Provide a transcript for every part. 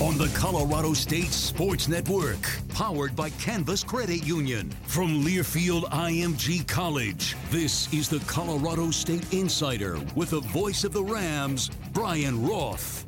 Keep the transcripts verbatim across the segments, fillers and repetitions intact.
on the Colorado State Sports Network, powered by Canvas Credit Union. From Learfield I M G College, this is the Colorado State Insider with the voice of the Rams, Brian Roth.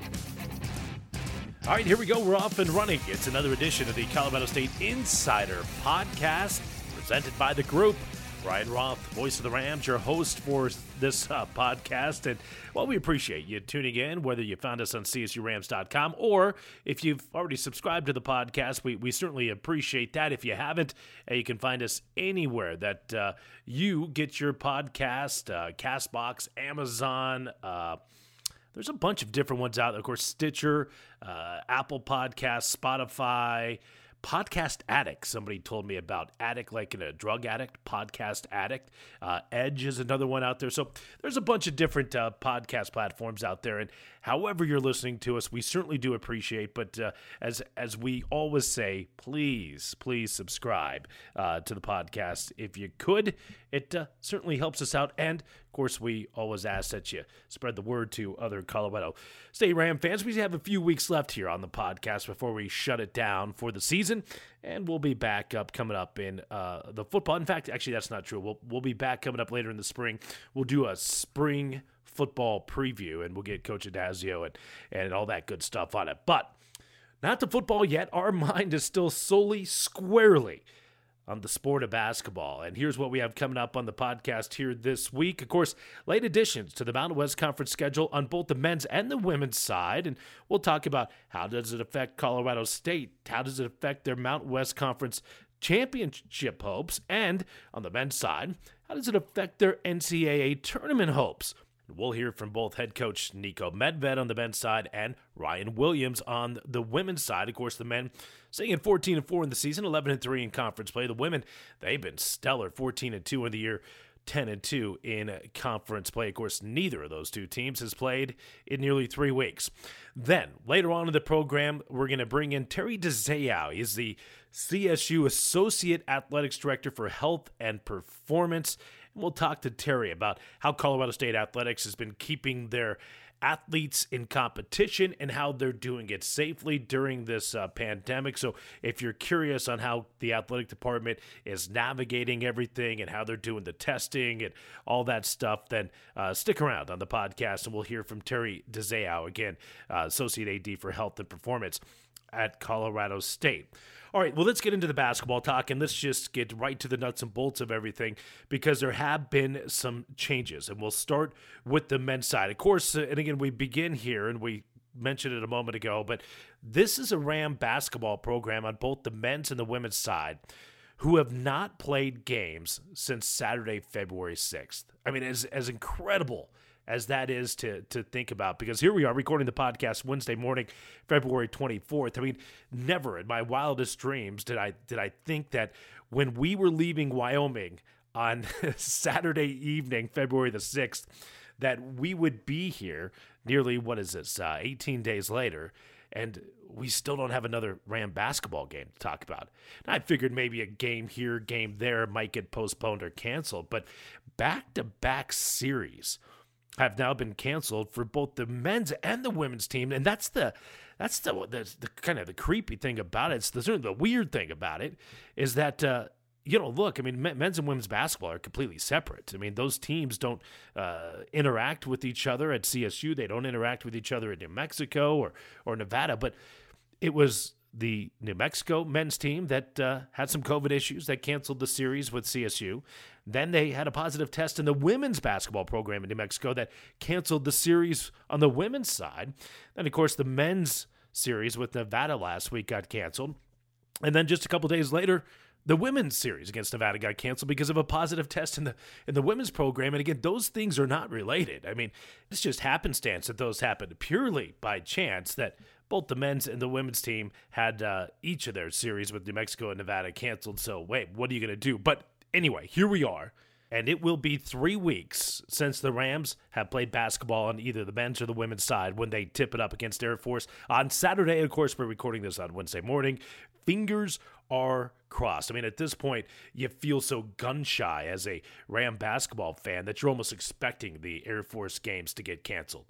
All right, here we go. We're off and running. It's another edition of the Colorado State Insider podcast presented by the group. Brian Roth, voice of the Rams, your host for this uh, podcast. And, well, we appreciate you tuning in, whether you found us on C S U Rams dot com or if you've already subscribed to the podcast. We, we certainly appreciate that. If you haven't, uh, you can find us anywhere that uh, you get your podcast, uh, CastBox, Amazon, uh There's a bunch of different ones out there. Of course, Stitcher, uh, Apple Podcasts, Spotify, Podcast Addict. Somebody told me about Addict, like in a drug addict, Podcast Addict. Uh, Edge is another one out there. So there's a bunch of different uh, podcast platforms out there. And however you're listening to us, we certainly do appreciate. But uh, as as we always say, please, please subscribe uh, to the podcast if you could. It uh, certainly helps us out. And of course, we always ask that you spread the word to other Colorado State Ram fans. We have a few weeks left here on the podcast before we shut it down for the season, and we'll be back up coming up in uh, the football. In fact, actually, that's not true. We'll we'll be back coming up later in the spring. We'll do a spring football preview, and we'll get Coach Adazio and, and all that good stuff on it. But not the football yet. Our mind is still solely, squarely on the sport of basketball. And here's what we have coming up on the podcast here this week. Of course, late additions to the Mountain West Conference schedule on both the men's and the women's side. And we'll talk about how does it affect Colorado State? How does it affect their Mountain West Conference championship hopes? And on the men's side, how does it affect their N C double A tournament hopes? We'll hear from both head coach Nico Medved on the men's side and Ryan Williams on the women's side. Of course, the men sitting at fourteen and four in the season, eleven and three in conference play. The women, they've been stellar, fourteen and two in the year, ten and two in conference play. Of course, neither of those two teams has played in nearly three weeks. Then, later on in the program, we're going to bring in Terry DeZayao. He's the C S U Associate Athletics Director for Health and Performance. And we'll talk to Terry about how Colorado State Athletics has been keeping their athletes in competition and how they're doing it safely during this uh, pandemic. So if you're curious on how the athletic department is navigating everything and how they're doing the testing and all that stuff, then uh, stick around on the podcast and we'll hear from Terry DeZayao, again, uh, Associate A D for Health and Performance at Colorado State. All right, well, let's get into the basketball talk, and let's just get right to the nuts and bolts of everything because there have been some changes, and we'll start with the men's side. Of course, uh, and again, we begin here, and we mentioned it a moment ago, but this is a Ram basketball program on both the men's and the women's side who have not played games since Saturday, February sixth. I mean, as as incredible as that is to to think about, because here we are recording the podcast Wednesday morning, February twenty-fourth. I mean, never in my wildest dreams did I did I think that when we were leaving Wyoming on Saturday evening, February the sixth, that we would be here nearly, what is this, uh, eighteen days later, and we still don't have another Ram basketball game to talk about. And I figured maybe a game here, game there might get postponed or canceled, but back-to-back series have now been canceled for both the men's and the women's team, and that's the that's the the, the kind of the creepy thing about it. It's the, the weird thing about it is that uh, you know, look, I mean, men's and women's basketball are completely separate. I mean, those teams don't uh, interact with each other at C S U. They don't interact with each other in New Mexico or or Nevada. But it was the New Mexico men's team that uh, had some COVID issues that canceled the series with C S U. Then they had a positive test in the women's basketball program in New Mexico that canceled the series on the women's side. Then, of course, the men's series with Nevada last week got canceled. And then just a couple days later, the women's series against Nevada got canceled because of a positive test in the in the women's program. And again, those things are not related. I mean, it's just happenstance that those happened purely by chance that both the men's and the women's team had uh, each of their series with New Mexico and Nevada canceled. So, wait, what are you going to do? But anyway, here we are. And it will be three weeks since the Rams have played basketball on either the men's or the women's side when they tip it up against Air Force on Saturday. Of course, we're recording this on Wednesday morning. Fingers are crossed. I mean, at this point, you feel so gun-shy as a Ram basketball fan that you're almost expecting the Air Force games to get canceled.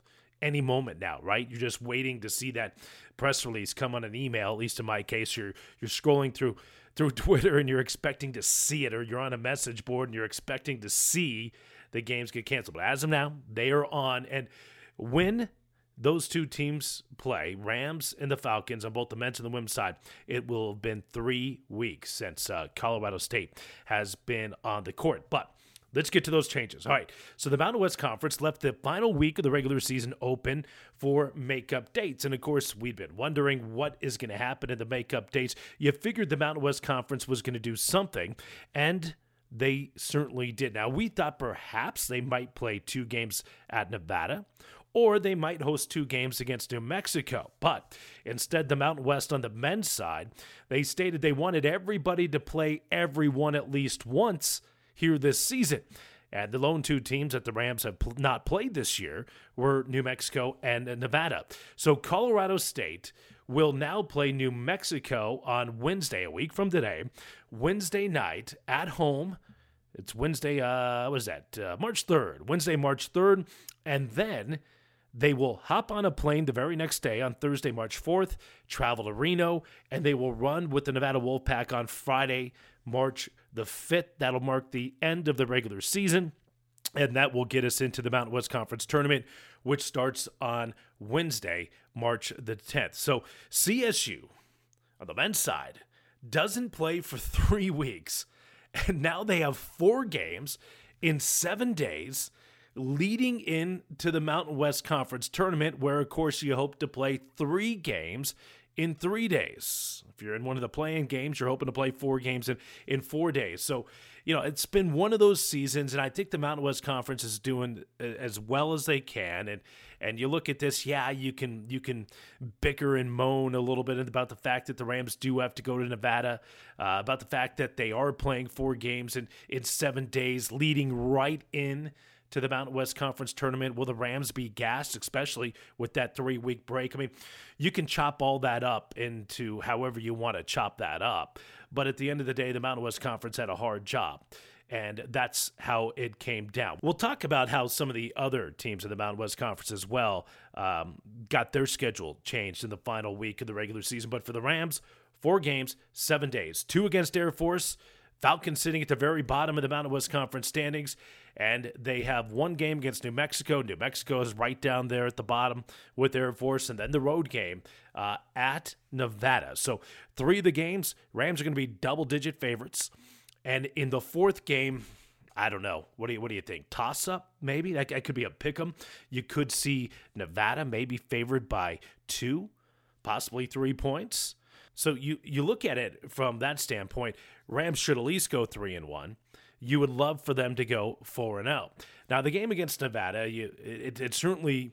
any moment now, right? You're just waiting to see that press release come on an email. At least in my case, you're you're scrolling through through Twitter and you're expecting to see it, or you're on a message board and you're expecting to see the games get canceled. But as of now, they are on. And when those two teams play, Rams and the Falcons, on both the men's and the women's side, it will have been three weeks since uh, Colorado State has been on the court. But let's get to those changes. All right, so the Mountain West Conference left the final week of the regular season open for makeup dates. And, of course, we've been wondering what is going to happen in the makeup dates. You figured the Mountain West Conference was going to do something, and they certainly did. Now, we thought perhaps they might play two games at Nevada, or they might host two games against New Mexico. But instead, the Mountain West on the men's side, they stated they wanted everybody to play everyone at least once here this season. And the lone two teams that the Rams have pl- not played this year were New Mexico and Nevada. So Colorado State will now play New Mexico on Wednesday, a week from today, Wednesday night at home. It's Wednesday, uh, what is that, uh, March third, Wednesday, March third, and then they will hop on a plane the very next day on Thursday, March fourth, travel to Reno, and they will run with the Nevada Wolfpack on Friday, March the fifth. That'll mark the end of the regular season, and that will get us into the Mountain West Conference Tournament, which starts on Wednesday, March the tenth. So C S U, on the men's side, doesn't play for three weeks, and now they have four games in seven days leading into the Mountain West Conference Tournament, where, of course, you hope to play three games in three days. If you're in one of the play-in games, you're hoping to play four games in, in four days. So, you know, it's been one of those seasons, and I think the Mountain West Conference is doing as well as they can. And and you look at this, yeah, you can you can bicker and moan a little bit about the fact that the Rams do have to go to Nevada, uh, about the fact that they are playing four games in, in seven days, leading right in to the Mountain West Conference Tournament. Will the Rams be gassed, especially with that three-week break? I mean, you can chop all that up into however you want to chop that up. But at the end of the day, the Mountain West Conference had a hard job, and that's how it came down. We'll talk about how some of the other teams in the Mountain West Conference as well um, got their schedule changed in the final week of the regular season. But for the Rams, four games, seven days, two against Air Force, Falcons sitting at the very bottom of the Mountain West Conference standings, and they have one game against New Mexico. New Mexico is right down there at the bottom with Air Force, and then the road game uh, at Nevada. So three of the games, Rams are going to be double-digit favorites. And in the fourth game, I don't know. What do you what do you think? Toss-up, maybe? That, that could be a pick-em. You could see Nevada maybe favored by two, possibly three points. So you, you look at it from that standpoint, Rams should at least go three and one. You would love for them to go four and zero. Now the game against Nevada, you, it, it certainly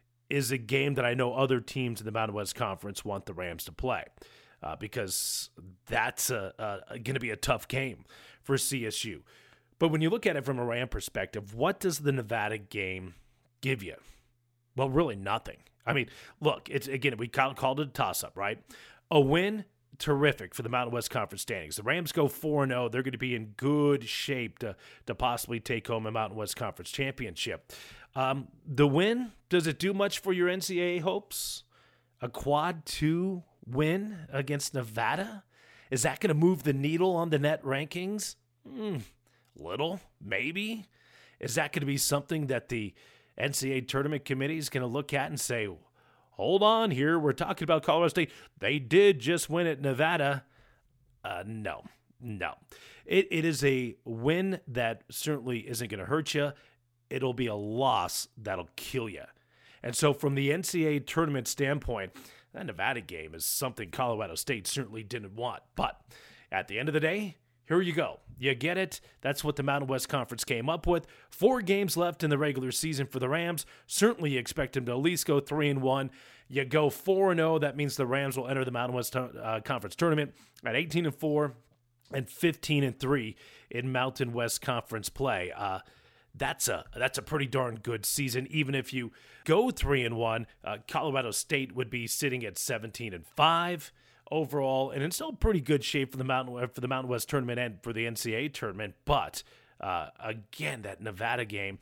is a game that I know other teams in the Mountain West Conference want the Rams to play, uh, because that's a, a, going to be a tough game for C S U. But when you look at it from a Ram perspective, what does the Nevada game give you? Well, really nothing. I mean, look, it's again we called it a toss-up, right? A win, terrific for the Mountain West Conference standings. The Rams go four and oh. They're going to be in good shape to, to possibly take home a Mountain West Conference championship. Um, the win, does it do much for your N C double A hopes? A quad two win against Nevada? Is that going to move the needle on the net rankings? Mm, little, maybe. Is that going to be something that the N C double A tournament committee is going to look at and say, hold on here, we're talking about Colorado State. They did just win at Nevada. Uh, no, no. It It is a win that certainly isn't going to hurt you. It'll be a loss that'll kill you. And so from the N C double A tournament standpoint, that Nevada game is something Colorado State certainly didn't want. But at the end of the day, here you go. You get it. That's what the Mountain West Conference came up with. Four games left in the regular season for the Rams. Certainly you expect them to at least go three and one. You go four and oh. That means the Rams will enter the Mountain West uh, Conference tournament at eighteen and four and fifteen and three in Mountain West Conference play. Uh, that's a that's a pretty darn good season. Even if you go three and one, uh, Colorado State would be sitting at seventeen and five. Overall, and it's still pretty good shape for the Mountain for the Mountain West tournament and for the N C double A tournament. But uh, again, that Nevada game,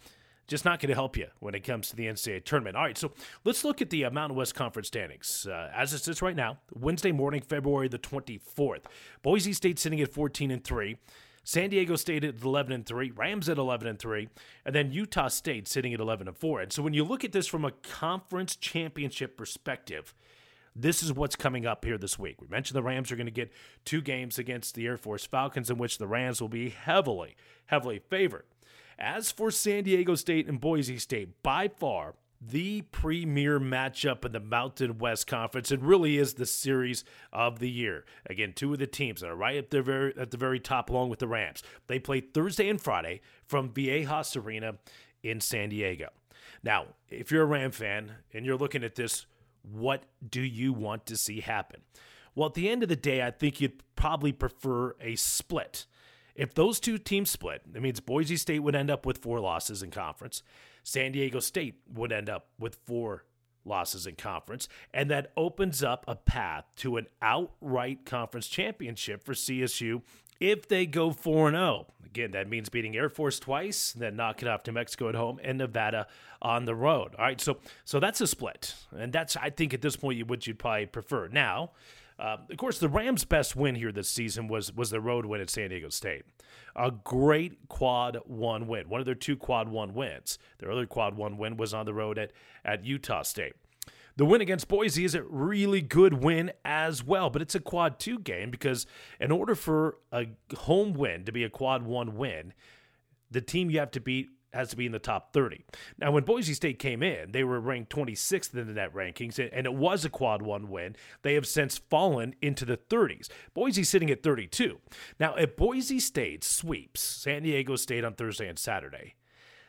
just not going to help you when it comes to the N C double A tournament. All right, so let's look at the uh, Mountain West Conference standings. Uh, as it sits right now, Wednesday morning, February the twenty-fourth. Boise State sitting at fourteen and three. San Diego State at eleven and three, Rams at eleven and three, and then Utah State sitting at eleven and four. And so when you look at this from a conference championship perspective, this is what's coming up here this week. We mentioned the Rams are going to get two games against the Air Force Falcons, in which the Rams will be heavily, heavily favored. As for San Diego State and Boise State, by far the premier matchup in the Mountain West Conference, it really is the series of the year. Again, two of the teams that are right at the very at the very top, along with the Rams. They play Thursday and Friday from Viejas Arena in San Diego. Now, if you're a Ram fan and you're looking at this, what do you want to see happen? Well, at the end of the day, I think you'd probably prefer a split. If those two teams split, that means Boise State would end up with four losses in conference. San Diego State would end up with four losses in conference. And that opens up a path to an outright conference championship for C S U if they go four and oh. Again, that means beating Air Force twice, then knocking off New Mexico at home and Nevada on the road. All right, so so that's a split. And that's, I think, at this point, what you'd probably prefer. Now, uh, of course, the Rams' best win here this season was was the road win at San Diego State. A great quad one win, one of their two quad one wins. Their other quad one win was on the road at, at Utah State. The win against Boise is a really good win as well, but it's a quad two game because in order for a home win to be a quad one win, the team you have to beat has to be in the top thirty. Now, when Boise State came in, they were ranked twenty-sixth in the net rankings, and it was a quad one win. They have since fallen into the thirties. Boise's sitting at thirty-two. Now, if Boise State sweeps San Diego State on Thursday and Saturday,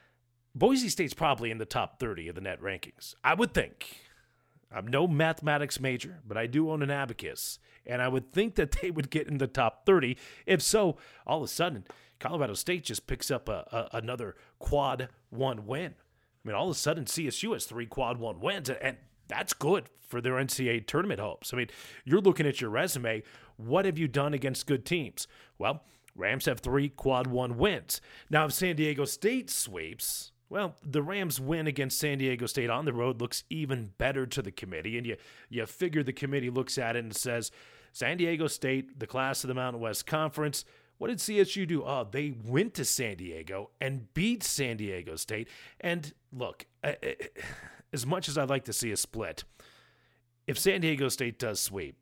Boise State's probably in the top thirty of the net rankings, I would think. I'm no mathematics major, but I do own an abacus, and I would think that they would get in the top thirty. If so, all of a sudden, Colorado State just picks up a, a, another quad one win. I mean, all of a sudden, C S U has three quad one wins, and, and that's good for their N C double A tournament hopes. I mean, you're looking at your resume. What have you done against good teams? Well, Rams have three quad one wins. Now, if San Diego State sweeps, well, the Rams' win against San Diego State on the road looks even better to the committee, and you you figure the committee looks at it and says, San Diego State, the class of the Mountain West Conference, what did C S U do? Oh, they went to San Diego and beat San Diego State. And look, as much as I'd like to see a split, if San Diego State does sweep,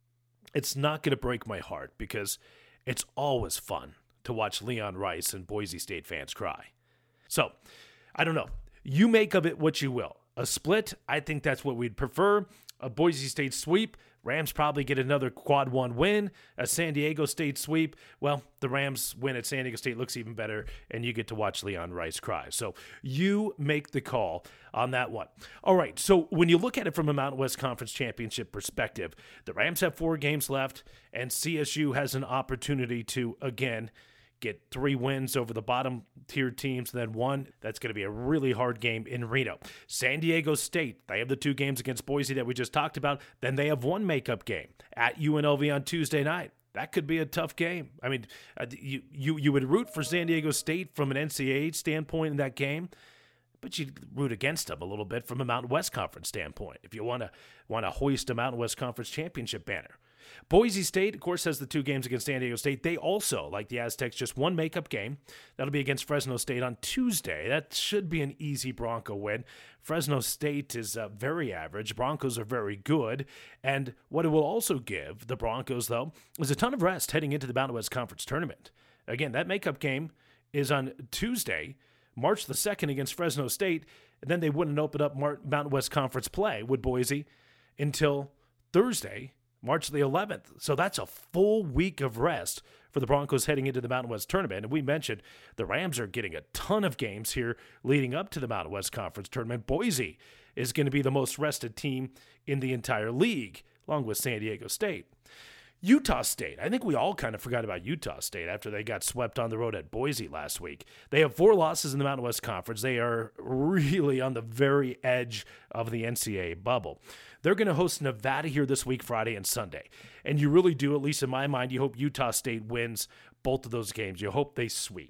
it's not going to break my heart because it's always fun to watch Leon Rice and Boise State fans cry. So, I don't know. You make of it what you will. A split, I think that's what we'd prefer. A Boise State sweep, Rams probably get another quad one win. A San Diego State sweep, well, the Rams win at San Diego State looks even better, and you get to watch Leon Rice cry. So you make the call on that one. All right, so when you look at it from a Mountain West Conference Championship perspective, the Rams have four games left, and C S U has an opportunity to, again, get three wins over the bottom tier teams, then one. That's going to be a really hard game in Reno. San Diego State, they have the two games against Boise that we just talked about. Then they have one makeup game at U N L V on Tuesday night. That could be a tough game. I mean, uh, you, you you would root for San Diego State from an N C double A standpoint in that game, but you'd root against them a little bit from a Mountain West Conference standpoint if you want to want to hoist a Mountain West Conference championship banner. Boise State, of course, has the two games against San Diego State. They also, like the Aztecs, just one makeup game. That'll be against Fresno State on Tuesday. That should be an easy Bronco win. Fresno State is uh, very average. Broncos are very good. And what it will also give the Broncos, though, is a ton of rest heading into the Mountain West Conference tournament. Again, that makeup game is on Tuesday, March the second against Fresno State, and then they wouldn't open up Mountain West Conference play with Boise until Thursday, March the eleventh. So that's a full week of rest for the Broncos heading into the Mountain West tournament. And we mentioned the Rams are getting a ton of games here leading up to the Mountain West Conference tournament. Boise is going to be the most rested team in the entire league, along with San Diego State. Utah State. I think we all kind of forgot about Utah State after they got swept on the road at Boise last week. They have four losses in the Mountain West Conference. They are really on the very edge of the N C double A bubble. They're going to host Nevada here this week, Friday and Sunday. And you really do, at least in my mind, you hope Utah State wins both of those games. You hope they sweep.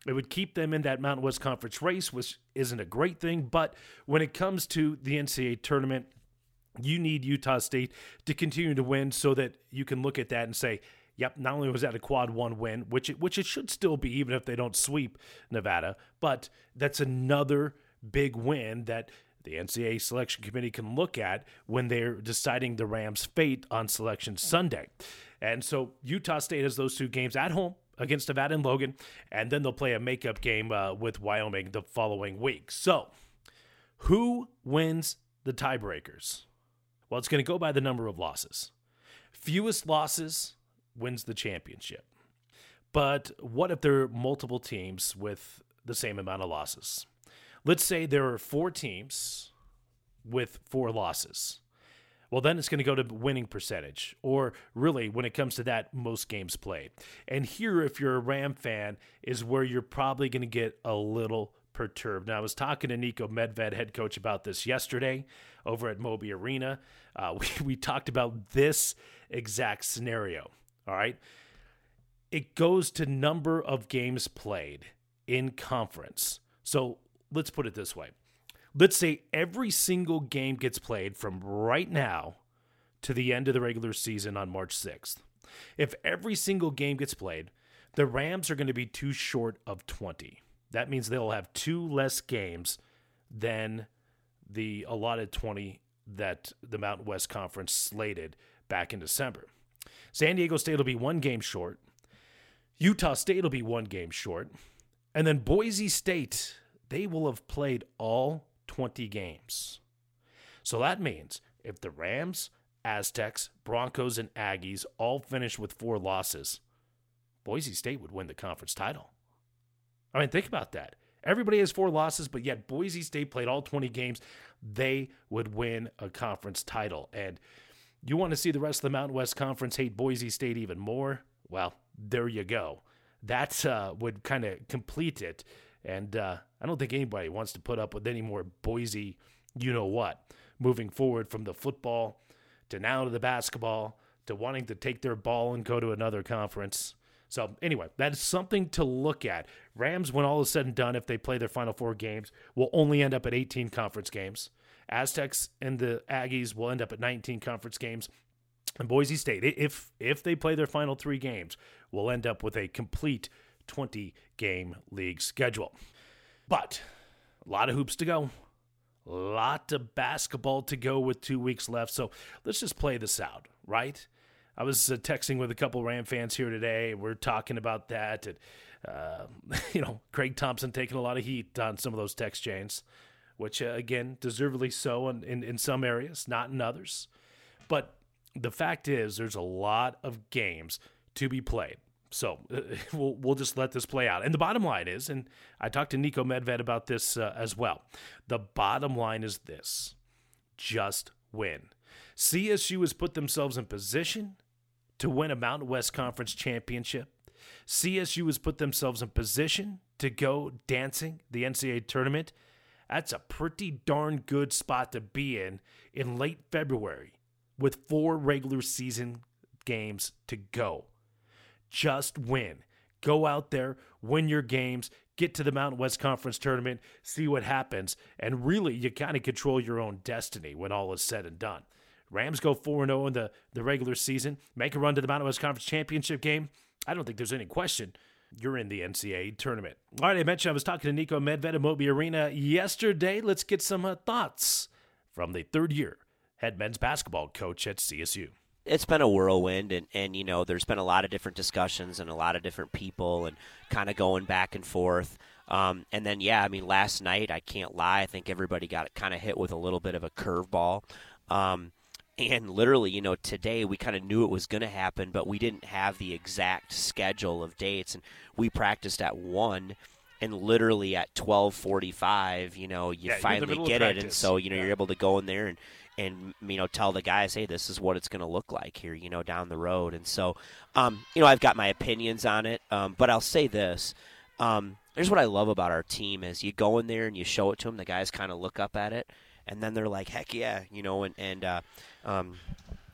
It would keep them in that Mountain West Conference race, which isn't a great thing. But when it comes to the N C double A tournament, you need Utah State to continue to win so that you can look at that and say, yep, not only was that a quad one win, which it, which it should still be even if they don't sweep Nevada, but that's another big win that the N C double A Selection Committee can look at when they're deciding the Rams' fate on Selection Sunday. And so Utah State has those two games at home against Nevada and Logan, and then they'll play a makeup game uh, with Wyoming the following week. So who wins the tiebreakers? Well, it's going to go by the number of losses. Fewest losses wins the championship. But what if there are multiple teams with the same amount of losses? Let's say there are four teams with four losses. Well, then it's going to go to winning percentage, or really, when it comes to that, most games played. And here, if you're a Ram fan, is where you're probably going to get a little perturbed. Now, I was talking to Niko Medved, head coach, about this yesterday over at Moby Arena. Uh, we, we talked about this exact scenario, all right? It goes to number of games played in conference. So let's put it this way. Let's say every single game gets played from right now to the end of the regular season on March sixth. If every single game gets played, the Rams are going to be too short of twenty. That means they'll have two less games than the allotted twenty that the Mountain West Conference slated back in December. San Diego State will be one game short. Utah State will be one game short. And then Boise State, they will have played all twenty games. So that means if the Rams, Aztecs, Broncos, and Aggies all finish with four losses, Boise State would win the conference title. I mean, think about that. Everybody has four losses, but yet Boise State played all twenty games. They would win a conference title. And you want to see the rest of the Mountain West Conference hate Boise State even more? Well, there you go. That uh, would kind of complete it. And uh, I don't think anybody wants to put up with any more Boise you-know-what, moving forward from the football to now to the basketball to wanting to take their ball and go to another conference. So anyway, that is something to look at. Rams, when all is said and done, if they play their final four games, will only end up at eighteen conference games. Aztecs and the Aggies will end up at nineteen conference games. And Boise State, if if they play their final three games, will end up with a complete twenty-game league schedule. But a lot of hoops to go. A lot of basketball to go with two weeks left. So let's just play this out, right? I was uh, texting with a couple Ram fans here today. We're talking about that. And, uh, you know, Craig Thompson taking a lot of heat on some of those text chains, which, uh, again, deservedly so in, in, in some areas, not in others. But the fact is there's a lot of games to be played. So uh, we'll we'll just let this play out. And the bottom line is, and I talked to Niko Medved about this uh, as well, the bottom line is this: just win. C S U has put themselves in position to win a Mountain West Conference championship. C S U has put themselves in position to go dancing the N C double A tournament. That's a pretty darn good spot to be in in late February with four regular season games to go. Just win. Go out there, win your games, get to the Mountain West Conference tournament, see what happens, and really you kind of control your own destiny when all is said and done. Rams go four and oh in the, the regular season, make a run to the Mountain West Conference championship game. I don't think there's any question you're in the N C double A tournament. All right, I mentioned I was talking to Niko Medved at Moby Arena yesterday. Let's get some uh, thoughts from the third-year head men's basketball coach at C S U. It's been a whirlwind, and, and, you know, there's been a lot of different discussions and a lot of different people and kind of going back and forth. Um, and then, yeah, I mean, last night, I can't lie, I think everybody got kind of hit with a little bit of a curveball. Um, and literally, you know, today we kind of knew it was going to happen, but we didn't have the exact schedule of dates. And we practiced at one, and literally at twelve forty-five, you know, you yeah, finally get it. And so, you know, yeah. you're able to go in there and, and, you know, tell the guys, hey, this is what it's going to look like here, you know, down the road. And so, um, you know, I've got my opinions on it, um, but I'll say this. Um, here's what I love about our team is you go in there and you show it to them, the guys kind of look up at it, and then they're like, heck yeah, you know, and, and uh, um,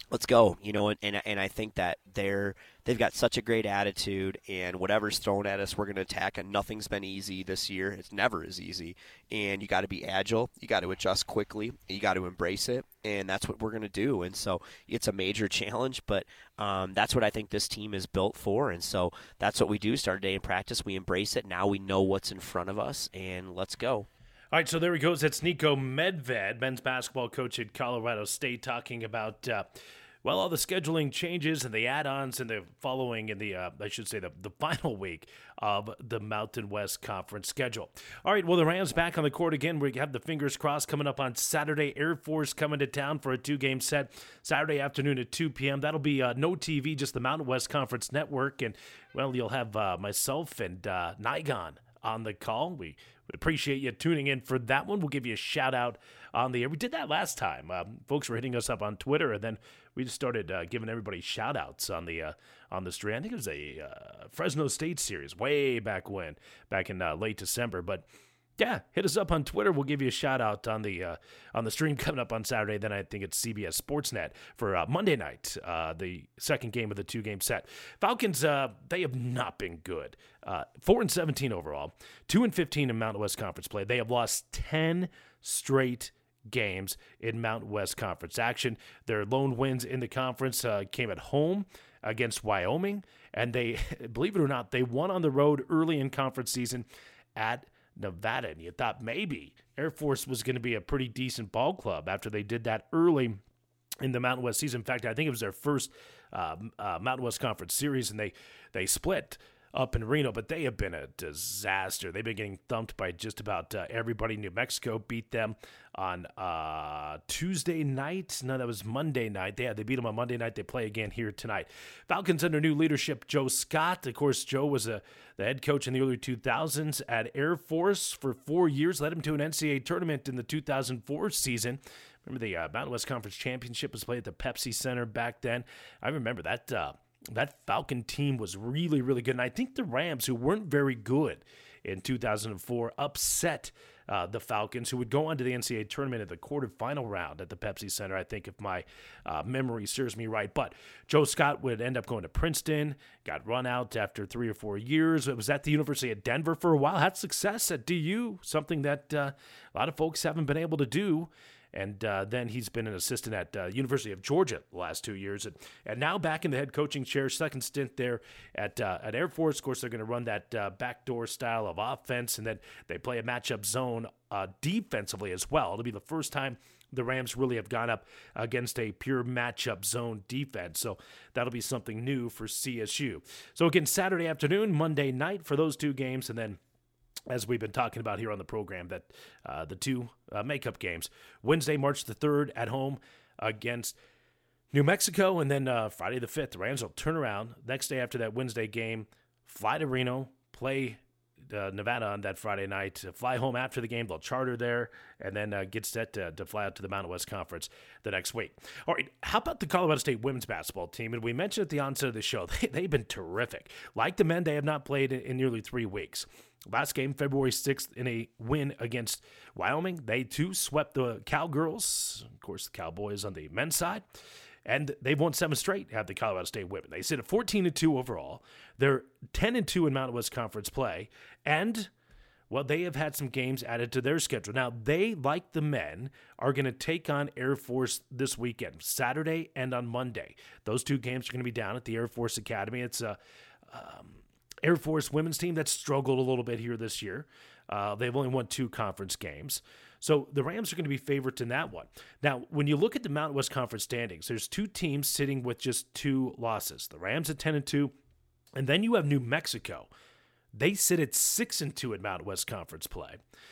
let's go, you know, and, and and I think that they're they've got such a great attitude, and whatever's thrown at us, we're going to attack. And nothing's been easy this year; it's never as easy. And you got to be agile, you got to adjust quickly, you got to embrace it, and that's what we're going to do. And so it's a major challenge, but um, that's what I think this team is built for. And so that's what we do. Start a day in practice, we embrace it. Now we know what's in front of us, and let's go. All right, so there he goes. That's Niko Medved, men's basketball coach at Colorado State, talking about, uh, well, all the scheduling changes and the add-ons and the following in the, uh, I should say, the, the final week of the Mountain West Conference schedule. All right, well, the Rams back on the court again. We have the fingers crossed coming up on Saturday. Air Force coming to town for a two-game set Saturday afternoon at two p.m. That'll be uh, no T V, just the Mountain West Conference Network. And, well, you'll have uh, myself and uh, Nigon on the call. We would appreciate you tuning in for that one. We'll give you a shout out on the air. We did that last time. Um, folks were hitting us up on Twitter, and then we just started uh, giving everybody shout outs on the uh, on the stream. I think it was a uh, Fresno State series way back when, back in uh, late December. But yeah, hit us up on Twitter. We'll give you a shout out on the uh, on the stream coming up on Saturday. Then I think it's C B S Sportsnet for uh, Monday night, uh, the second game of the two game set. Falcons, uh, they have not been good. Uh, four and seventeen overall, two and fifteen in Mountain West Conference play. They have lost ten straight games in Mountain West Conference action. Their lone wins in the conference uh, came at home against Wyoming, and they, believe it or not, they won on the road early in conference season at Nevada. And you thought maybe Air Force was going to be a pretty decent ball club after they did that early in the Mountain West season. In fact, I think it was their first uh, uh, Mountain West Conference series, and they they split up in Reno, but they have been a disaster. They've been getting thumped by just about uh, everybody. New Mexico beat them on uh, Tuesday night. No, that was Monday night. Yeah, they beat them on Monday night. They play again here tonight. Falcons under new leadership, Joe Scott. Of course, Joe was a, the head coach in the early two thousands at Air Force for four years, led him to an N C double A tournament in the two thousand four season. Remember the uh, Mountain West Conference Championship was played at the Pepsi Center back then. I remember that uh, That Falcon team was really, really good. And I think the Rams, who weren't very good in two thousand four, upset uh, the Falcons, who would go on to the N C double A tournament at the quarterfinal round at the Pepsi Center, I think, if my uh, memory serves me right. But Joe Scott would end up going to Princeton, got run out after three or four years. It was at the University of Denver for a while, had success at D U, something that uh, a lot of folks haven't been able to do. And uh, then he's been an assistant at uh, University of Georgia the last two years. And, and now back in the head coaching chair, second stint there at uh, at Air Force. Of course, they're going to run that uh, backdoor style of offense, and then they play a matchup zone uh, defensively as well. It'll be the first time the Rams really have gone up against a pure matchup zone defense. So that'll be something new for C S U. So again, Saturday afternoon, Monday night for those two games, and then as we've been talking about here on the program, that uh, the two uh, makeup games. Wednesday, March the third at home against New Mexico, and then uh, Friday the fifth, the Rams will turn around. Next day after that Wednesday game, fly to Reno, play uh, Nevada on that Friday night, uh, fly home after the game. They'll charter there, and then uh, get set to, to fly out to the Mountain West Conference the next week. All right, how about the Colorado State women's basketball team? And we mentioned at the onset of the show, they, they've been terrific. Like the men, they have not played in, in nearly three weeks. Last game, February sixth, in a win against Wyoming. They, too, swept the Cowgirls. Of course, the Cowboys on the men's side. And they've won seven straight, have the Colorado State women. They sit at fourteen and two overall. They're ten and two in Mountain West Conference play. And, well, they have had some games added to their schedule. Now, they, like the men, are going to take on Air Force this weekend, Saturday and on Monday. Those two games are going to be down at the Air Force Academy. It's a um, Air Force women's team that struggled a little bit here this year. Uh, they've only won two conference games. So the Rams are going to be favorites in that one. Now, when you look at the Mountain West Conference standings, there's two teams sitting with just two losses. The Rams at ten and two, and then you have New Mexico. They sit at six and two in Mountain West Conference play.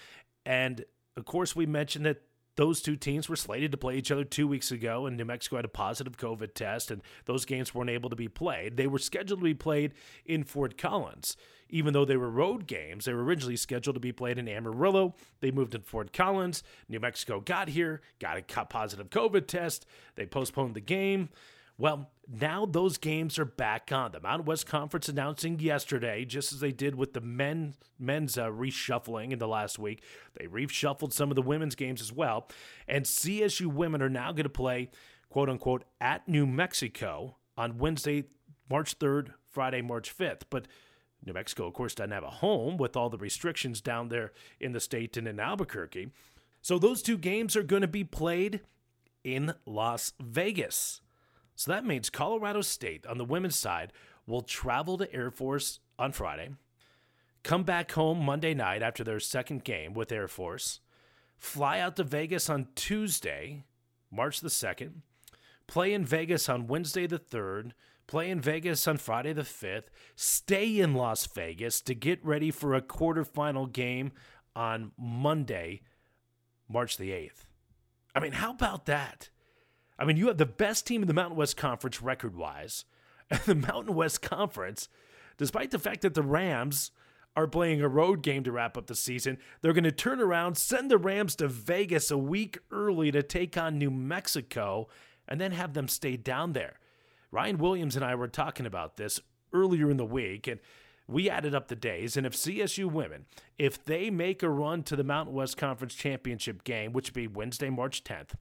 And, of course, we mentioned that those two teams were slated to play each other two weeks ago, and New Mexico had a positive COVID test, and those games weren't able to be played. They were scheduled to be played in Fort Collins. Even though they were road games, they were originally scheduled to be played in Amarillo. They moved to Fort Collins. New Mexico got here, got a positive COVID test. They postponed the game. Well, now those games are back on. The Mountain West Conference announcing yesterday, just as they did with the men, men's uh, reshuffling in the last week, they reshuffled some of the women's games as well. And C S U women are now going to play quote-unquote, at New Mexico on Wednesday, March third, Friday, March fifth. But New Mexico, of course, doesn't have a home with all the restrictions down there in the state and in Albuquerque. So those two games are going to be played in Las Vegas. So that means Colorado State on the women's side will travel to Air Force on Friday, come back home Monday night after their second game with Air Force, fly out to Vegas on Tuesday, March the second, play in Vegas on Wednesday the third, play in Vegas on Friday the fifth, stay in Las Vegas to get ready for a quarterfinal game on Monday, March the eighth. I mean, how about that? I mean, you have the best team in the Mountain West Conference record-wise, and the Mountain West Conference, despite the fact that the Rams are playing a road game to wrap up the season, they're going to turn around, send the Rams to Vegas a week early to take on New Mexico, and then have them stay down there. Ryan Williams and I were talking about this earlier in the week, and we added up the days, and if C S U women, if they make a run to the Mountain West Conference Championship game, which would be Wednesday, March tenth,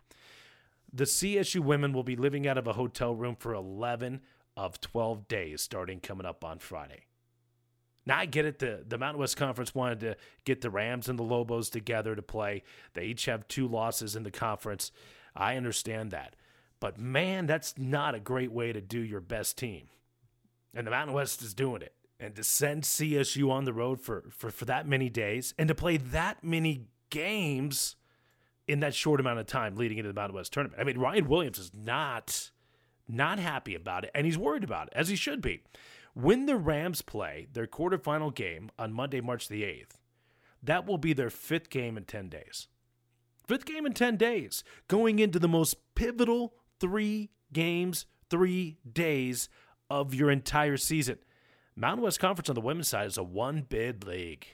the C S U women will be living out of a hotel room for eleven of twelve days starting coming up on Friday. Now, I get it. The, the Mountain West Conference wanted to get the Rams and the Lobos together to play. They each have two losses in the conference. I understand that. But, man, that's not a great way to do your best team. And the Mountain West is doing it. And to send C S U on the road for, for, for that many days and to play that many games in that short amount of time leading into the Mountain West tournament. I mean, Ryan Williams is not, not happy about it, and he's worried about it, as he should be. When the Rams play their quarterfinal game on Monday, March the eighth, that will be their fifth game in ten days. Fifth game in ten days, going into the most pivotal three games, three days of your entire season. Mountain West Conference on the women's side is a one-bid league.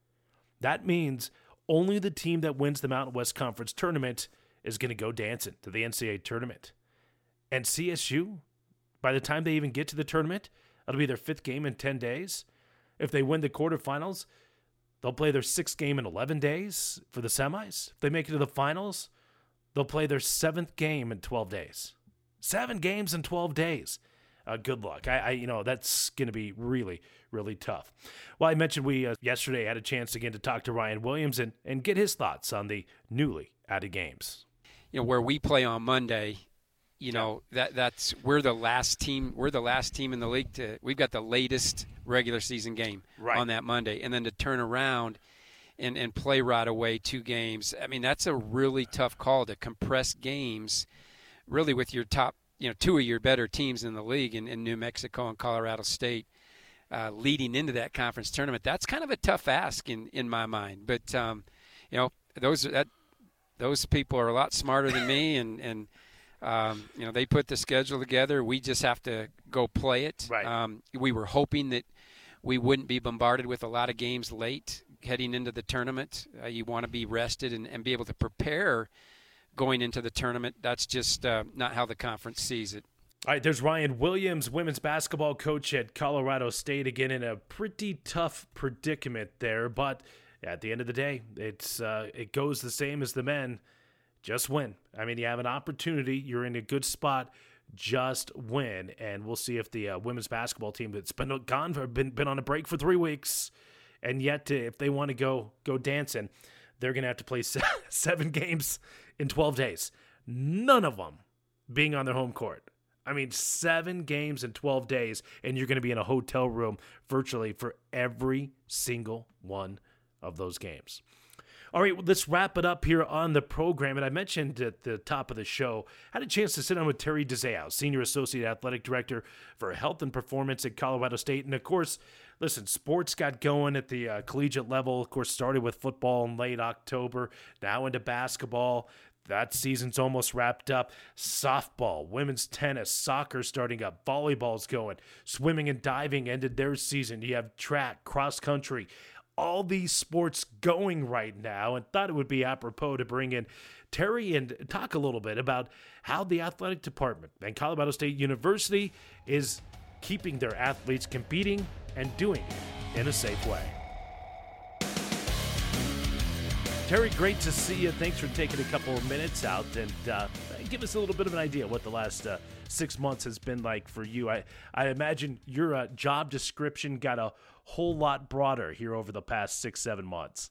That means only the team that wins the Mountain West Conference tournament is going to go dancing to the N C double A tournament. And C S U, by the time they even get to the tournament, it'll be their fifth game in ten days. If they win the quarterfinals, they'll play their sixth game in eleven days for the semis. If they make it to the finals, they'll play their seventh game in twelve days. Seven games in twelve days. Uh, good luck. I, I, you know, that's going to be really, really tough. Well, I mentioned we uh, yesterday had a chance again to talk to Ryan Williams and, and get his thoughts on the newly added games. You know, where we play on Monday, you know, that that's we're the last team. We're the last team in the league to. We've got the latest regular season game right on that Monday, and then to turn around and and play right away two games. I mean, that's a really tough call to compress games, really with your top. You know, two of your better teams in the league in, in New Mexico and Colorado State uh, leading into that conference tournament. That's kind of a tough ask in, in my mind. But, um, you know, those that those people are a lot smarter than me, and, and um, you know, they put the schedule together. We just have to go play it. Right. Um, we were hoping that we wouldn't be bombarded with a lot of games late heading into the tournament. Uh, you want to be rested and, and be able to prepare going into the tournament. That's just uh, not how the conference sees it. All right, there's Ryan Williams, women's basketball coach at Colorado State, again in a pretty tough predicament there. But at the end of the day, it's uh, it goes the same as the men. Just win. I mean, you have an opportunity. You're in a good spot. Just win. And we'll see if the uh, women's basketball team that's been gone, for, been, been on a break for three weeks, and yet to, if they want to go go dancing, they're going to have to play seven games in twelve days. None of them being on their home court. I mean, seven games in twelve days, and you're going to be in a hotel room virtually for every single one of those games. All right, well, let's wrap it up here on the program. And I mentioned at the top of the show, I had a chance to sit down with Terry DeZeo, Senior Associate Athletic Director for Health and Performance at Colorado State. And, of course, listen, sports got going at the uh, collegiate level. Of course, started with football in late October, now into basketball. That season's almost wrapped up. Softball, women's tennis, soccer starting up, volleyball's going, swimming and diving ended their season. You have track, cross country, all these sports going right now, and thought it would be apropos to bring in Terry and talk a little bit about how the athletic department and Colorado State University is keeping their athletes competing and doing it in a safe way. Terry, great to see you. Thanks for taking a couple of minutes out and uh, give us a little bit of an idea what the last uh, six months has been like for you. I, I imagine your uh, job description got a whole lot broader here over the past six, seven months.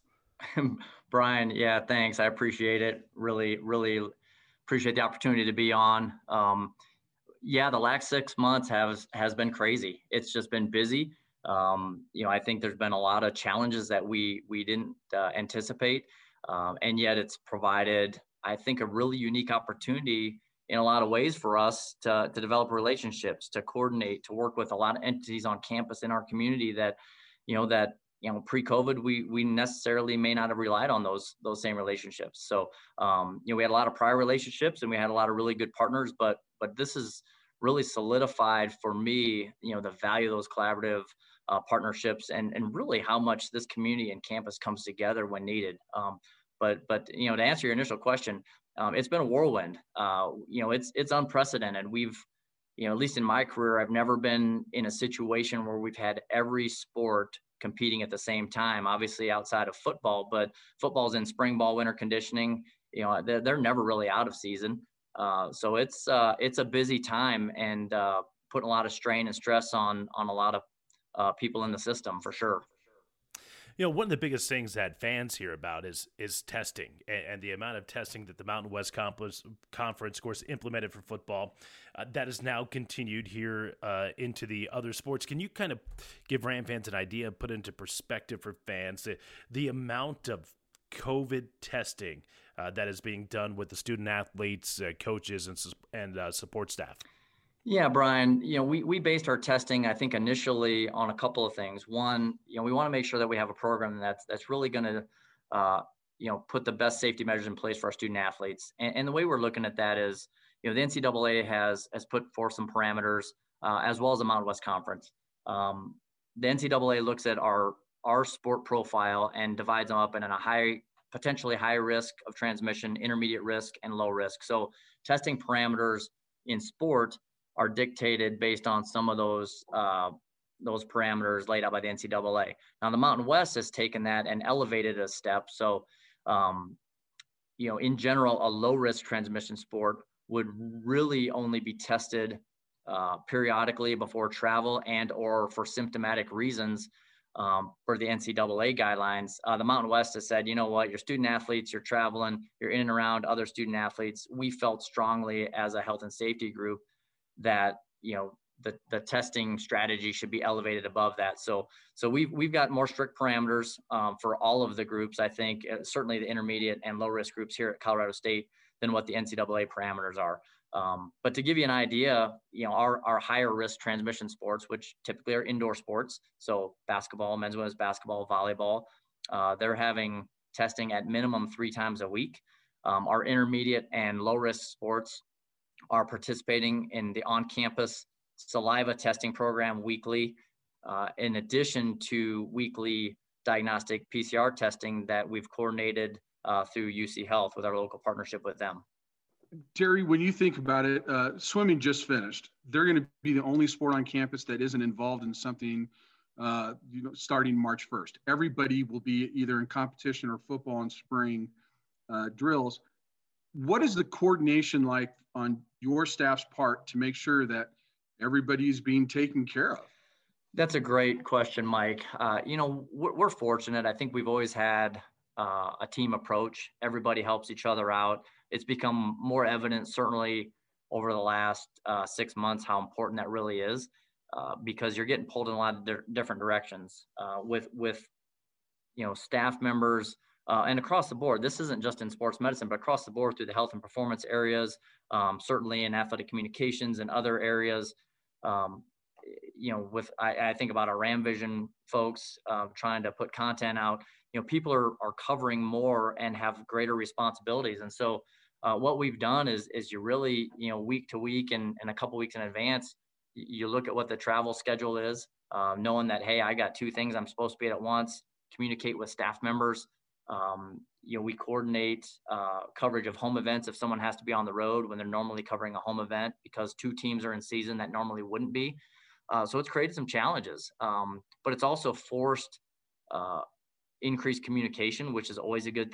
Brian, yeah, thanks. I appreciate it. Really, really appreciate the opportunity to be on. Um, yeah, the last six months has has been crazy. It's just been busy. Um, you know, I think there's been a lot of challenges that we we didn't uh, anticipate, um, and yet it's provided, I think, a really unique opportunity in a lot of ways for us to to develop relationships, to coordinate, to work with a lot of entities on campus in our community that, you know, that you know, pre-COVID, we we necessarily may not have relied on those those same relationships. So, um, you know, we had a lot of prior relationships and we had a lot of really good partners, but but this is really solidified for me, you know, the value of those collaborative uh, partnerships and and really how much this community and campus comes together when needed. Um, but but you know, to answer your initial question, um, it's been a whirlwind. Uh, you know, it's it's unprecedented. We've you know, at least in my career, I've never been in a situation where we've had every sport competing at the same time, obviously outside of football, but football's in spring ball, winter conditioning, you know, they're, they're never really out of season. Uh, so it's, uh, it's a busy time and uh, putting a lot of strain and stress on, on a lot of uh, people in the system for sure. You know, one of the biggest things that fans hear about is is testing and, and the amount of testing that the Mountain West Conference, Conference of course, implemented for football. Uh, that is now continued here uh, into the other sports. Can you kind of give Ram fans an idea, put into perspective for fans, the, the amount of COVID testing uh, that is being done with the student athletes, uh, coaches, and, and uh, support staff? Yeah, Brian, you know, we, we based our testing, I think, initially on a couple of things. One, you know, we want to make sure that we have a program that's that's really going to, uh, you know, put the best safety measures in place for our student athletes. And, and the way we're looking at that is, you know, the N C double A has has put forth some parameters, uh, as well as the Mountain West Conference. Um, the N C double A looks at our our sport profile and divides them up in a high, potentially high risk of transmission, intermediate risk, and low risk. So testing parameters in sport are dictated based on some of those uh, those parameters laid out by the N C double A. Now, the Mountain West has taken that and elevated a step. So, um, you know, in general, a low-risk transmission sport would really only be tested uh, periodically before travel and or for symptomatic reasons um, for the N C double A guidelines. Uh, the Mountain West has said, you know what, your student athletes, you're traveling, you're in and around other student athletes. We felt strongly as a health and safety group that, you know, the, the testing strategy should be elevated above that. So, so we've, we've got more strict parameters um, for all of the groups, I think, uh, certainly the intermediate and low risk groups here at Colorado State than what the N C double A parameters are. Um, but to give you an idea, you know, our, our higher risk transmission sports, which typically are indoor sports, so basketball, men's, women's basketball, volleyball, uh, they're having testing at minimum three times a week. Um, our intermediate and low risk sports are participating in the on-campus saliva testing program weekly, uh, in addition to weekly diagnostic P C R testing that we've coordinated uh, through U C Health with our local partnership with them. Terry, when you think about it, uh, swimming just finished. They're going to be the only sport on campus that isn't involved in something, uh, you know, starting March first. Everybody will be either in competition or football and spring uh, drills. What is the coordination like on your staff's part to make sure that everybody's being taken care of? That's a great question, Mike. Uh, you know, we're, we're fortunate. I think we've always had uh, a team approach. Everybody helps each other out. It's become more evident, certainly over the last uh, six months, how important that really is, uh, because you're getting pulled in a lot of di- different directions uh, with, with, you know, staff members, Uh, and across the board. This isn't just in sports medicine, but across the board through the health and performance areas, um, certainly in athletic communications and other areas. Um, you know, with I, I think about our Ram Vision folks uh, trying to put content out. You know, people are are covering more and have greater responsibilities. And so, uh, what we've done is is you really, you know, week to week and, and a couple weeks in advance, you look at what the travel schedule is, uh, knowing that, hey, I got two things I'm supposed to be at at once. Communicate with staff members. Um, you know, we coordinate uh, coverage of home events if someone has to be on the road when they're normally covering a home event because two teams are in season that normally wouldn't be. Uh, so it's created some challenges, um, but it's also forced uh, increased communication, which is always a good thing.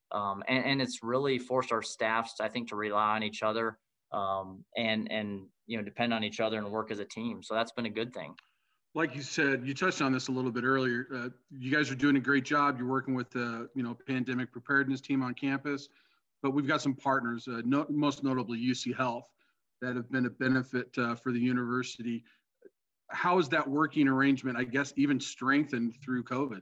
Um, and, and it's really forced our staffs, I think, to rely on each other um, and, and, you know, depend on each other and work as a team. So that's been a good thing. Like you said, you touched on this a little bit earlier. Uh, you guys are doing a great job. You're working with the, you know, pandemic preparedness team on campus, but we've got some partners, uh, no, most notably U C Health, that have been a benefit uh, for the university. How is that working arrangement, I guess, even strengthened through COVID?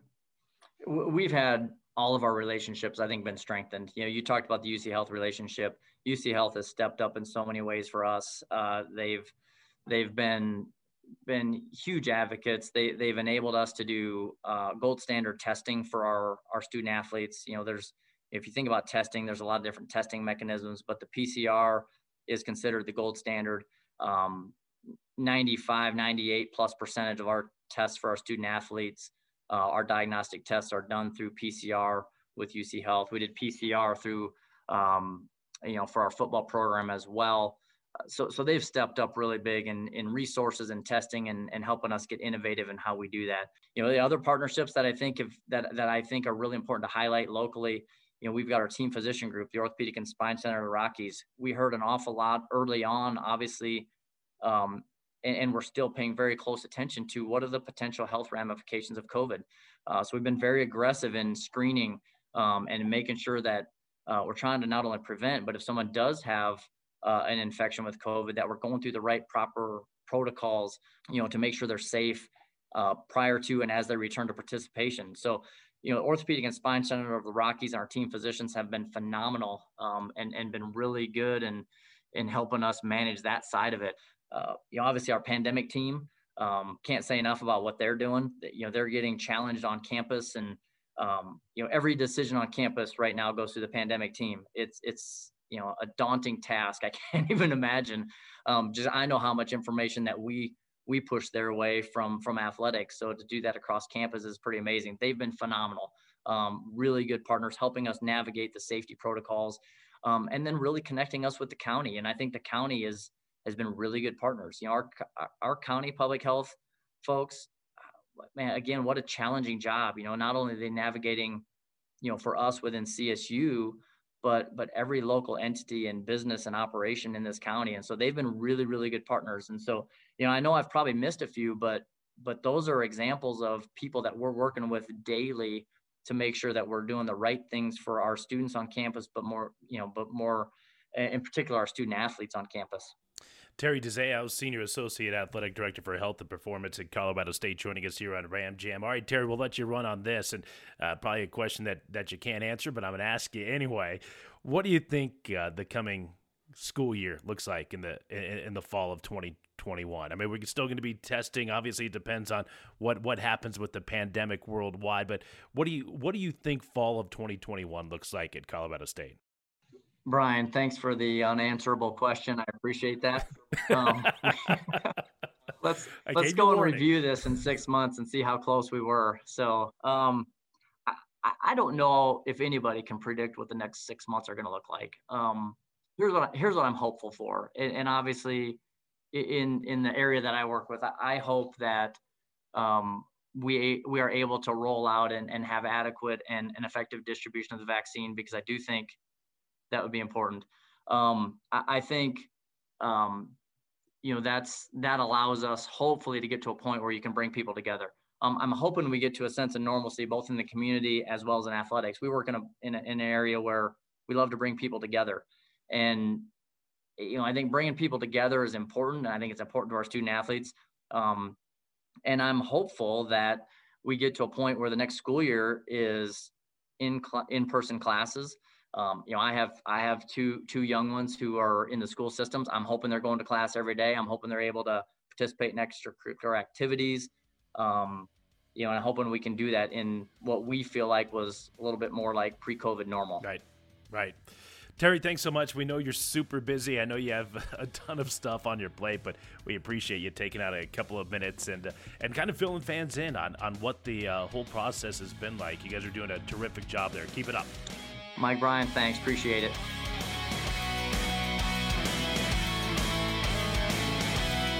We've had all of our relationships, I think, been strengthened. You know, you talked about the U C Health relationship. U C Health has stepped up in so many ways for us. Uh, they've they've been been huge advocates. They they've enabled us to do uh, gold standard testing for our our student athletes. You know, there's if you think about testing, there's a lot of different testing mechanisms, but the P C R is considered the gold standard. Um, ninety-five, ninety-eight plus percentage of our tests for our student athletes, uh, our diagnostic tests are done through P C R with U C Health. We did P C R through, um, you know, for our football program as well. So, so they've stepped up really big in, in resources and testing and, and helping us get innovative in how we do that. You know, the other partnerships that I think of that, that I think are really important to highlight locally, you know, we've got our team physician group, the Orthopedic and Spine Center of the Rockies. We heard an awful lot early on, obviously, um, and, and we're still paying very close attention to what are the potential health ramifications of COVID. Uh, so we've been very aggressive in screening um, and making sure that uh, we're trying to not only prevent, but if someone does have uh, an infection with COVID, that we're going through the right proper protocols, you know, to make sure they're safe uh, prior to and as they return to participation. So, you know, Orthopedic and Spine Center of the Rockies and our team physicians have been phenomenal um, and, and been really good in, in helping us manage that side of it. Uh, you know, obviously our pandemic team, um, can't say enough about what they're doing. You know, they're getting challenged on campus, and, um, you know, every decision on campus right now goes through the pandemic team. It's, it's, you know, a daunting task. I can't even imagine. Um, just, I know how much information that we, we push their way from, from athletics. So to do that across campus is pretty amazing. They've been phenomenal. Um, really good partners, helping us navigate the safety protocols, um, and then really connecting us with the county. And I think the county is, has been really good partners. You know, our, our county public health folks, man, again, what a challenging job. You know, not only are they navigating, you know, for us within C S U, but, but every local entity and business and operation in this county. And so they've been really, really good partners. And so, you know, I know I've probably missed a few, but, but those are examples of people that we're working with daily to make sure that we're doing the right things for our students on campus, but more, you know, but more in particular, our student athletes on campus. Terry DeZeo, Senior Associate Athletic Director for Health and Performance at Colorado State, joining us here on Ram Jam. All right, Terry, we'll let you run on this, and uh, probably a question that, that you can't answer, but I'm going to ask you anyway. What do you think uh, the coming school year looks like in the in, in the fall of twenty twenty-one? I mean, we're still going to be testing. Obviously, it depends on what, what happens with the pandemic worldwide. But what do you what do you think fall of twenty twenty-one looks like at Colorado State? Brian, thanks for the unanswerable question. I appreciate that. Um, let's I let's gave go you and warning. review this in six months and see how close we were. So um, I, I don't know if anybody can predict what the next six months are going to look like. Um, here's what I, here's what I'm hopeful for, and, and obviously, in in the area that I work with, I, I hope that um, we we are able to roll out and, and have adequate and, and effective distribution of the vaccine, because I do think that would be important. Um, I, I think, um, you know, that's, that allows us hopefully to get to a point where you can bring people together. Um, I'm hoping we get to a sense of normalcy, both in the community as well as in athletics. We work in a, in, a, in an area where we love to bring people together. And, you know, I think bringing people together is important. And I think it's important to our student athletes. Um, and I'm hopeful that we get to a point where the next school year is in cl- in-person classes. Um, you know, I have I have two two young ones who are in the school systems. I'm hoping they're going to class every day. I'm hoping they're able to participate in extracurricular activities. Um, you know, and I'm hoping we can do that in what we feel like was a little bit more like pre-COVID normal. Right, right. Terry, thanks so much. We know you're super busy. I know you have a ton of stuff on your plate, but we appreciate you taking out a couple of minutes and uh, and kind of filling fans in on, on what the uh, whole process has been like. You guys are doing a terrific job there. Keep it up. Mike Bryan, thanks. Appreciate it. All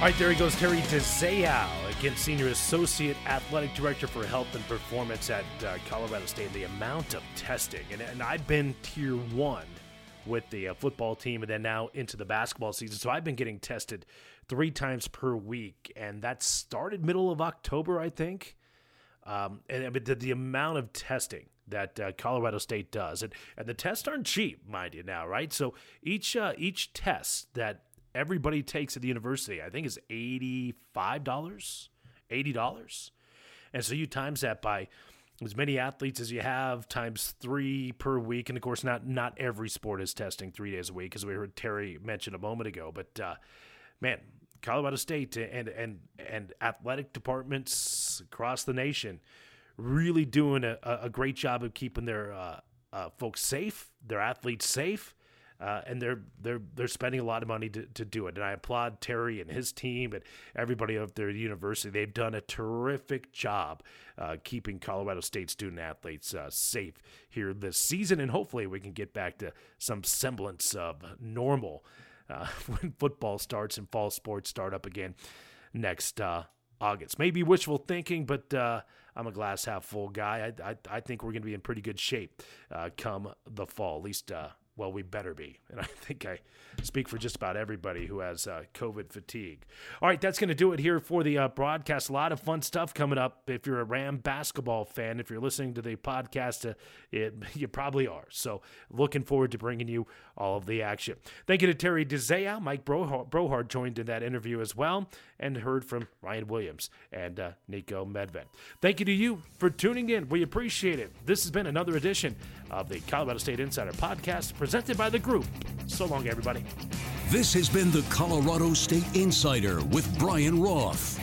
All right, there he goes, Terry DeZayao, again, Senior Associate Athletic Director for Health and Performance at uh, Colorado State. The amount of testing, and, and I've been tier one with the uh, football team and then now into the basketball season, so I've been getting tested three times per week, and that started middle of October, I think. Um, and but the, the amount of testing that uh, Colorado State does, and, and the tests aren't cheap, mind you now, right? So each uh, each test that everybody takes at the university, I think, is eighty-five dollars, eighty dollars. And so you times that by as many athletes as you have, times three per week. And, of course, not not every sport is testing three days a week, as we heard Terry mention a moment ago. But, uh, man, Colorado State and, and, and athletic departments across the nation really doing a, a great job of keeping their uh, uh, folks safe, their athletes safe. Uh, and they're they're they're spending a lot of money to, to do it. And I applaud Terry and his team and everybody up there at the university. They've done a terrific job uh, keeping Colorado State student athletes uh, safe here this season. And hopefully we can get back to some semblance of normal uh, when football starts and fall sports start up again next uh, August. Maybe wishful thinking, but uh, I'm a glass half full guy. I I, I think we're going to be in pretty good shape uh, come the fall, at least. Uh, Well, we better be. And I think I speak for just about everybody who has uh, COVID fatigue. All right, that's going to do it here for the uh, broadcast. A lot of fun stuff coming up. If you're a Ram basketball fan, if you're listening to the podcast, uh, it, you probably are. So looking forward to bringing you all of the action. Thank you to Terry DeZayao. Mike Brohard, Brohard joined in that interview as well, and heard from Ryan Williams and uh, Nico Medved. Thank you to you for tuning in. We appreciate it. This has been another edition of the Colorado State Insider Podcast, presented by the group. So long, everybody. This has been the Colorado State Insider with Brian Roth.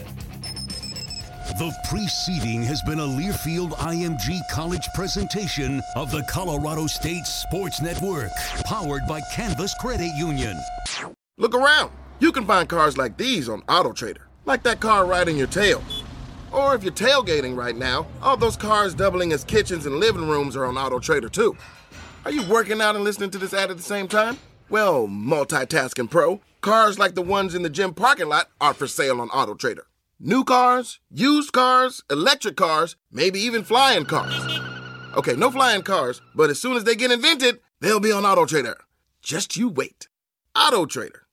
The preceding has been a Learfield I M G College presentation of the Colorado State Sports Network, powered by Canvas Credit Union. Look around. You can find cars like these on AutoTrader, like that car riding your tail. Or if you're tailgating right now, all those cars doubling as kitchens and living rooms are on AutoTrader too. Are you working out and listening to this ad at the same time? Well, multitasking pro, cars like the ones in the gym parking lot are for sale on AutoTrader. New cars, used cars, electric cars, maybe even flying cars. Okay, no flying cars, but as soon as they get invented, they'll be on AutoTrader. Just you wait. AutoTrader.